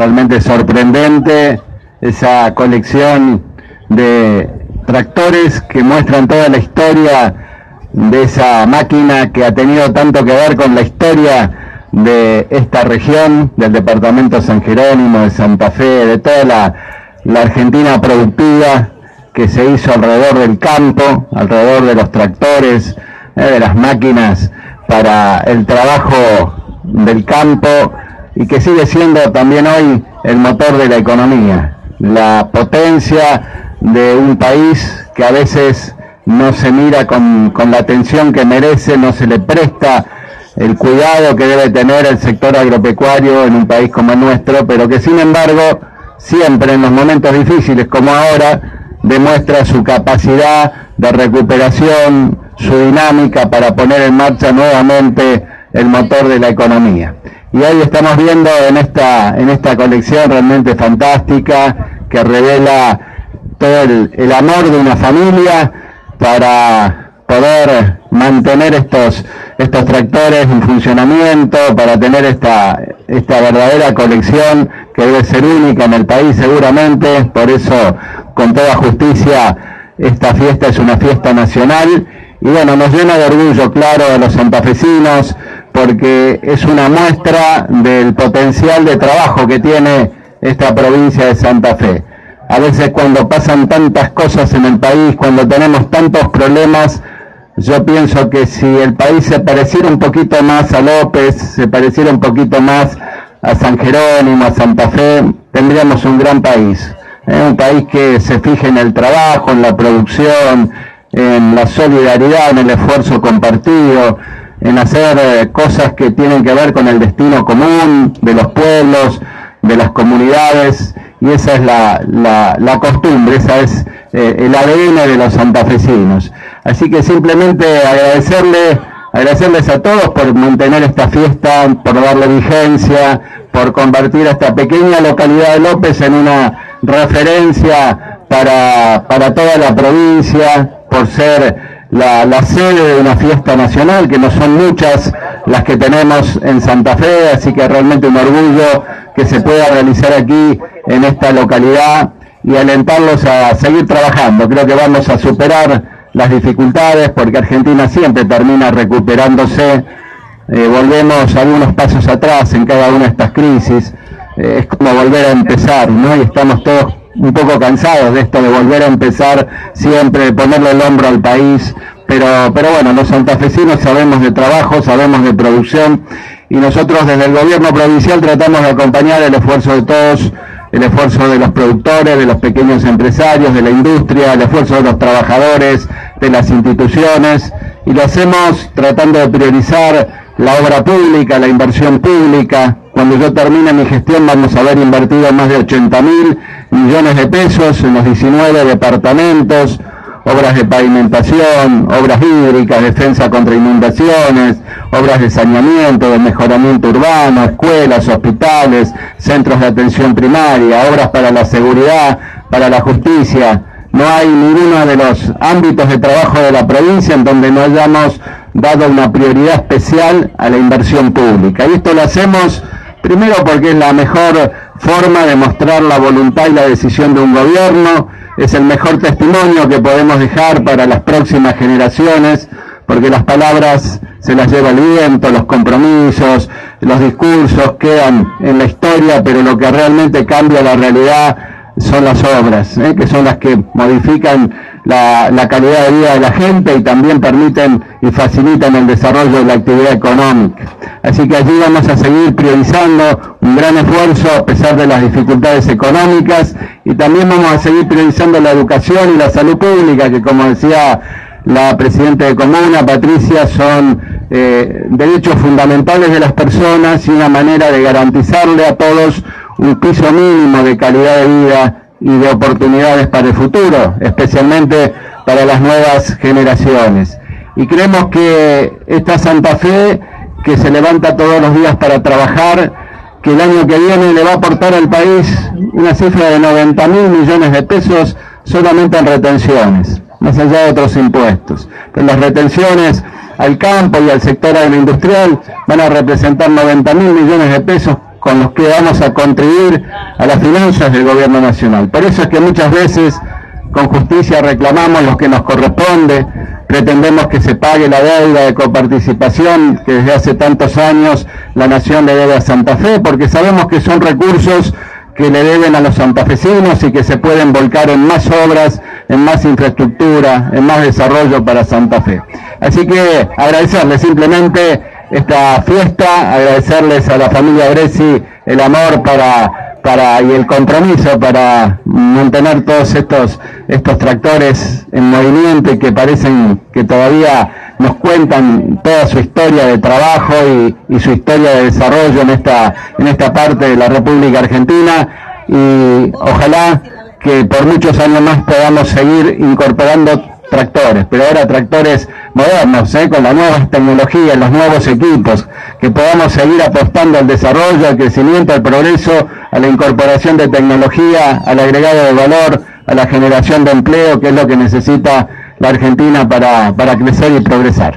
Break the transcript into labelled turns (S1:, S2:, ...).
S1: realmente sorprendente esa colección de tractores que muestran toda la historia de esa máquina que ha tenido tanto que ver con la historia de esta región, del departamento San Jerónimo, de Santa Fe, de toda la Argentina productiva que se hizo alrededor del campo, alrededor de los tractores, de las máquinas para el trabajo del campo, y que sigue siendo también hoy el motor de la economía, la potencia de un país que a veces no se mira con la atención que merece, no se le presta el cuidado que debe tener el sector agropecuario en un país como el nuestro, pero que sin embargo siempre en los momentos difíciles como ahora demuestra su capacidad de recuperación, su dinámica para poner en marcha nuevamente el motor de la economía. Y hoy estamos viendo en esta colección realmente fantástica que revela todo el amor de una familia para poder mantener estos tractores en funcionamiento, para tener esta verdadera colección que debe ser única en el país seguramente. Por eso, con toda justicia, esta fiesta es una fiesta nacional y bueno, nos llena de orgullo, claro, a los santafesinos, porque es una muestra del potencial de trabajo que tiene esta provincia de Santa Fe. A veces cuando pasan tantas cosas en el país, cuando tenemos tantos problemas, yo pienso que si el país se pareciera un poquito más a López, se pareciera un poquito más a San Jerónimo, a Santa Fe, tendríamos un gran país. Un país que se fije en el trabajo, en la producción, en la solidaridad, en el esfuerzo compartido, en hacer cosas que tienen que ver con el destino común de los pueblos, de las comunidades, y esa es la costumbre, esa es el ADN de los santafesinos. Así que simplemente agradecerles a todos por mantener esta fiesta, por darle vigencia, por convertir a esta pequeña localidad de López en una referencia para toda la provincia, por ser la sede de una fiesta nacional, que no son muchas las que tenemos en Santa Fe, así que realmente un orgullo que se pueda realizar aquí en esta localidad y alentarlos a seguir trabajando. Creo que vamos a superar las dificultades porque Argentina siempre termina recuperándose. Volvemos algunos pasos atrás en cada una de estas crisis, es como volver a empezar, ¿no? Y estamos todos un poco cansados de esto de volver a empezar siempre, de ponerle el hombro al país, pero bueno, los santafesinos sabemos de trabajo, sabemos de producción, y nosotros desde el gobierno provincial tratamos de acompañar el esfuerzo de todos, el esfuerzo de los productores, de los pequeños empresarios, de la industria, el esfuerzo de los trabajadores, de las instituciones, y lo hacemos tratando de priorizar la obra pública, la inversión pública. Cuando yo termine mi gestión vamos a haber invertido más de 80.000 millones de pesos en los 19 departamentos, obras de pavimentación, obras hídricas, defensa contra inundaciones, obras de saneamiento, de mejoramiento urbano, escuelas, hospitales, centros de atención primaria, obras para la seguridad, para la justicia. No hay ninguno de los ámbitos de trabajo de la provincia en donde no hayamos dado una prioridad especial a la inversión pública. Y esto lo hacemos primero porque es la mejor forma de mostrar la voluntad y la decisión de un gobierno, es el mejor testimonio que podemos dejar para las próximas generaciones, porque las palabras se las lleva el viento, los compromisos, los discursos quedan en la historia, pero lo que realmente cambia la realidad son las obras, que son las que modifican la calidad de vida de la gente y también permiten y facilitan el desarrollo de la actividad económica. Así que allí vamos a seguir priorizando un gran esfuerzo a pesar de las dificultades económicas, y también vamos a seguir priorizando la educación y la salud pública, que como decía la presidenta de Comuna, Patricia, son derechos fundamentales de las personas y una manera de garantizarle a todos un piso mínimo de calidad de vida y de oportunidades para el futuro, especialmente para las nuevas generaciones. Y creemos que esta Santa Fe, que se levanta todos los días para trabajar, que el año que viene le va a aportar al país una cifra de 90.000 millones de pesos solamente en retenciones, más allá de otros impuestos. Pero las retenciones al campo y al sector agroindustrial van a representar 90.000 millones de pesos con los que vamos a contribuir a las finanzas del gobierno nacional. Por eso es que muchas veces con justicia reclamamos lo que nos corresponde, pretendemos que se pague la deuda de coparticipación que desde hace tantos años la Nación le debe a Santa Fe, porque sabemos que son recursos que le deben a los santafesinos y que se pueden volcar en más obras, en más infraestructura, en más desarrollo para Santa Fe. Así que agradecerles simplemente esta fiesta, agradecerles a la familia Bressi el amor y el compromiso para mantener todos estos tractores en movimiento y que parecen que todavía nos cuentan toda su historia de trabajo y su historia de desarrollo en esta parte de la República Argentina, y ojalá que por muchos años más podamos seguir incorporando tractores, pero ahora tractores modernos, con las nuevas tecnologías, los nuevos equipos, que podamos seguir apostando al desarrollo, al crecimiento, al progreso, a la incorporación de tecnología, al agregado de valor, a la generación de empleo, que es lo que necesita la Argentina para crecer y progresar.